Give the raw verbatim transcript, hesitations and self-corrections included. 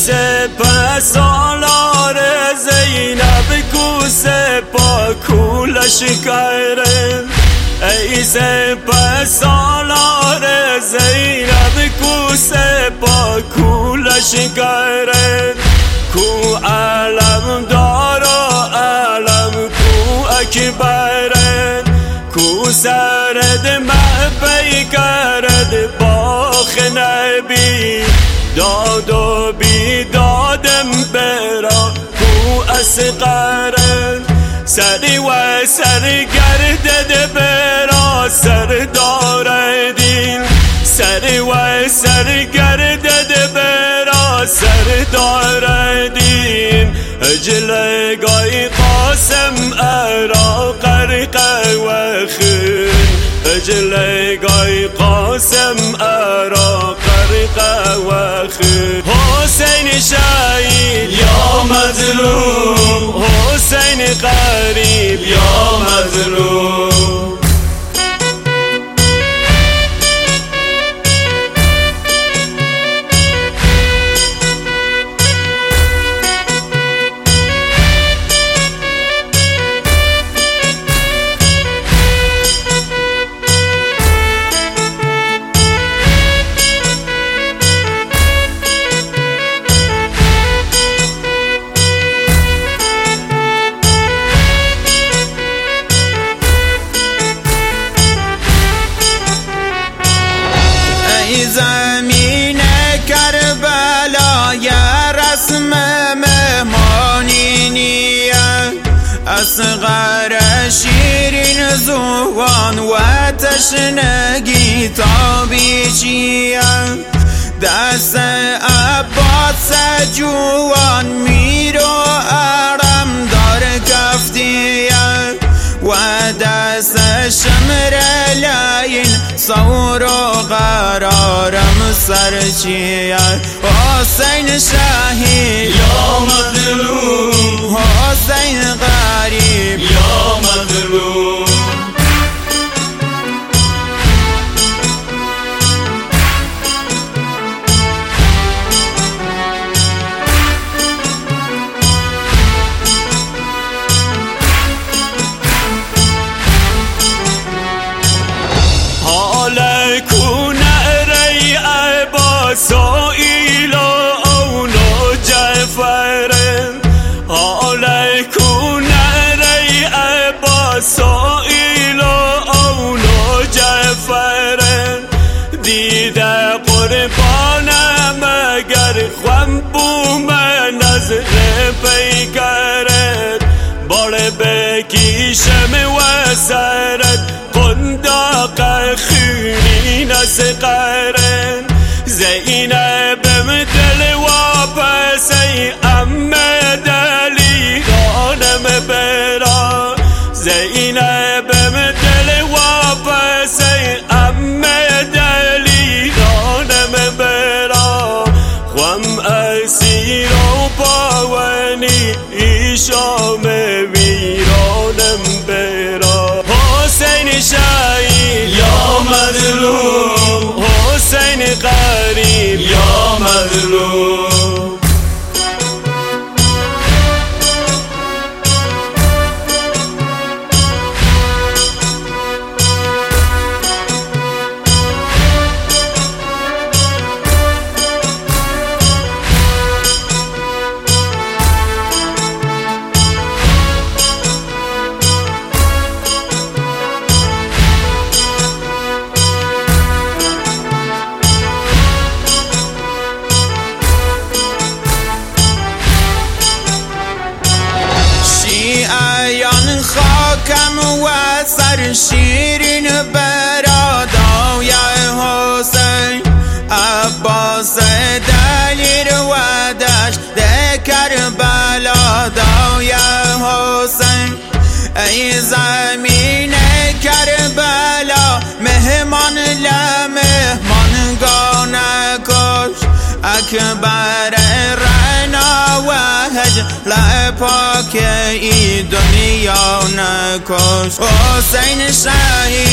سپه سالار زینب کو سپا کولش کرد ای سپه سالار زینب کو سپا کولش کرد کو علم دارا علم کو اکبرد کو سرد محبی کرد باخ نبی داد و بیدادم برا کو اصغرد سری و سر گردد برا سر داردین سری و سر گردد برا سر داردین اجل گای قاسم ارا غرق و خون اجل گای قاسم ارا غرق و خون حسین شهید یا مظلوم حسین غریب یا مظلوم زمین کربلا یا رسم مهمانینیه اصغر شیرین زوان و تشنگی تابیچیه دست عباس جوان میرو ارم دار کفتیه و دست شمر لاین صور و قرارم سرچیه حسین شهید یا مظلوم حسین غریب یا مظلوم سائل اونو جعفرن حاله کنه ری ابا سائل اونو جعفرن دیده قربانم اگر خوام بوم نظر پیکرد باره بکیشم و سرد قنداق خونی نسقرن زینب دل واپسی امه دلی دانم برا زینب دل واپسی امه دلی دانم برا خوام اسیر و باونی ایشام ویرانم برا حسین شهید یا مظلوم حسین غریب یا مظلوم خاکم و سر شیرین برادای حسین عباس دلیر و دشت کربلا دای حسین ای زمین کربلا مهمان لمهمان گانه کش اکبر رنا و هجل پاک ای دنیا نکش حسین شهید